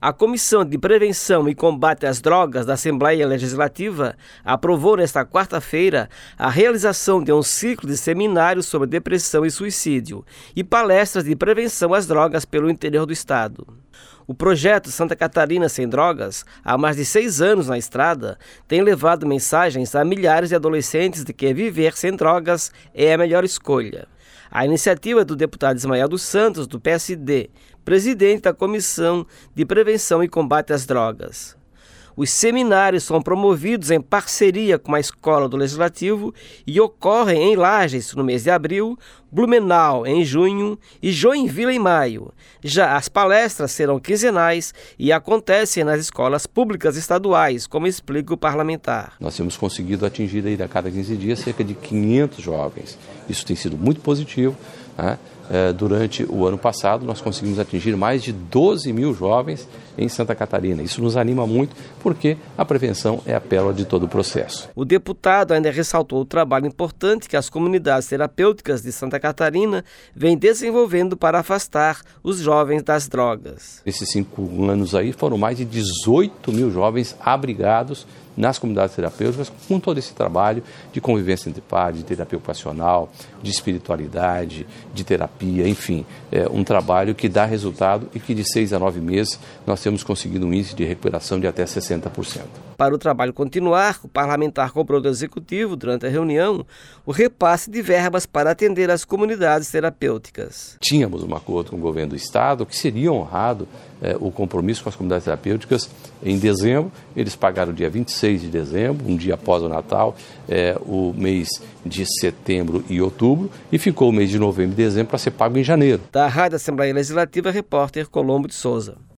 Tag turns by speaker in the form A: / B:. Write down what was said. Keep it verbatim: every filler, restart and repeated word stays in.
A: A Comissão de Prevenção e Combate às Drogas da Assembleia Legislativa aprovou nesta quarta-feira a realização de um ciclo de seminários sobre depressão e suicídio e palestras de prevenção às drogas pelo interior do estado. O projeto Santa Catarina Sem Drogas, há mais de seis anos na estrada, tem levado mensagens a milhares de adolescentes de que viver sem drogas é a melhor escolha. A iniciativa do deputado Ismael dos Santos, do P S D, presidente da Comissão de Prevenção e Combate às Drogas. Os seminários são promovidos em parceria com a Escola do Legislativo e ocorrem em Lages no mês de abril, Blumenau em junho e Joinville em maio. Já as palestras serão quinzenais e acontecem nas escolas públicas estaduais, como explica o parlamentar.
B: Nós temos conseguido atingir aí a cada quinze dias cerca de quinhentos jovens. Isso tem sido muito positivo, né? Durante o ano passado, nós conseguimos atingir mais de doze mil jovens em Santa Catarina. Isso nos anima muito, porque a prevenção é a pérola de todo o processo.
A: O deputado ainda ressaltou o trabalho importante que as comunidades terapêuticas de Santa Catarina vêm desenvolvendo para afastar os jovens das drogas.
B: Nesses cinco anos aí, foram mais de dezoito mil jovens abrigados nas comunidades terapêuticas, com todo esse trabalho de convivência entre pares, de terapia ocupacional, de espiritualidade, de terapia, enfim, é um trabalho que dá resultado e que de seis a nove meses nós temos conseguido um índice de recuperação de até sessenta por cento.
A: Para o trabalho continuar, o parlamentar cobrou do Executivo, durante a reunião, o repasse de verbas para atender as comunidades terapêuticas.
B: Tínhamos um acordo com o governo do Estado que seria honrado é, o compromisso com as comunidades terapêuticas em dezembro. Eles pagaram dia vinte e seis de dezembro, um dia após o Natal, é, o mês de setembro e outubro, e ficou o mês de novembro e dezembro para ser pago em janeiro.
A: Da Rádio Assembleia Legislativa, repórter Colombo de Souza.